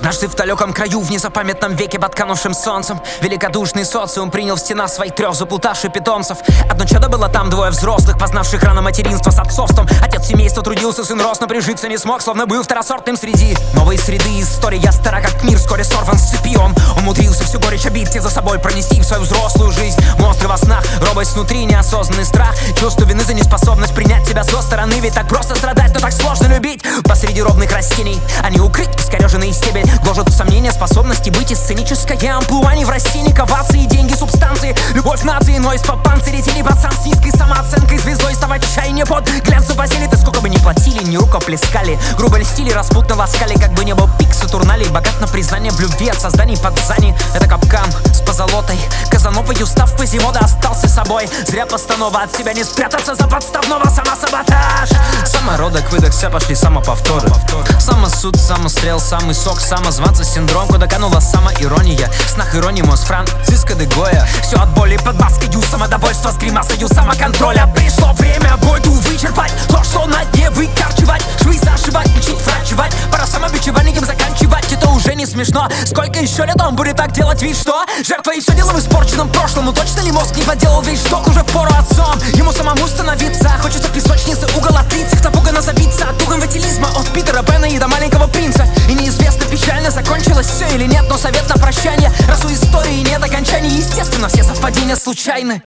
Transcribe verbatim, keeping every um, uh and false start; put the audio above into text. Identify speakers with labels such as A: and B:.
A: Однажды в далеком краю, в незапамятном веке под канувшим солнцем, великодушный социум принял в стена своих трех заплутавших питомцев. Одно чадо было там, двое взрослых, познавших рано материнство с отцовством. Отец семейства трудился, сын рос, но прижиться не смог, словно был второсортным среди новой среды. История стара как мир, вскоре сорван с цепи. Он умудрился всю горечь обид за собой пронести в свою взрослую жизнь. Монстры во снах, робость внутри, неосознанный страх, чувство вины за неспособность принять тебя со стороны. Ведь так просто страдать, но так сложно любить. Посреди ровных растений они укрыты, искореженный стебель гложет сомнения способности быть и сценическое амплуа. Не в растении ковации, деньги, субстанции, любовь нации, но из-под панциря тени пацан с низкой самооценкой, звездой ставать чайне под глянцу базили. Ты сколько бы ни платили, ни рукоплескали, грубо льстили, распутно ласкали, как бы небо пик Сатурнали. Богат на признание в любви от созданий подзаний. Это капкан с позолотой, Казановой устав Квазимода остался собой. Зря постанова, от себя не спрятаться за подставного самосаботаж. Самородок, выдох, все пошли самоповторы. Самосуд, самострел, самый сок, самозванца синдром, куда канула самоирония. В снах иронии мозг Франциско де Гоя. Все от боли под маской, самодовольство с гримасою самоконтроля. Пришло время бойду вычерпать то, что на дне выкорчевать, швы зашивать, учить врачевать. Пора самобичеванием заканчивать, это уже не смешно. Сколько еще лет он будет так делать вид, что жертва и все дело в испорченном прошлом. Ну точно ли мозг не поделал весь шток уже пору отцом? Ему самому становиться хочется в песочнице, угол от лицах напуганно забиться от духа инфантилизма, от Питера Пэна и до маленького принца. И неизвестно, печально закончилось все или нет, но совет на прощание. Раз у истории нет окончаний, естественно, все совпадения случайны.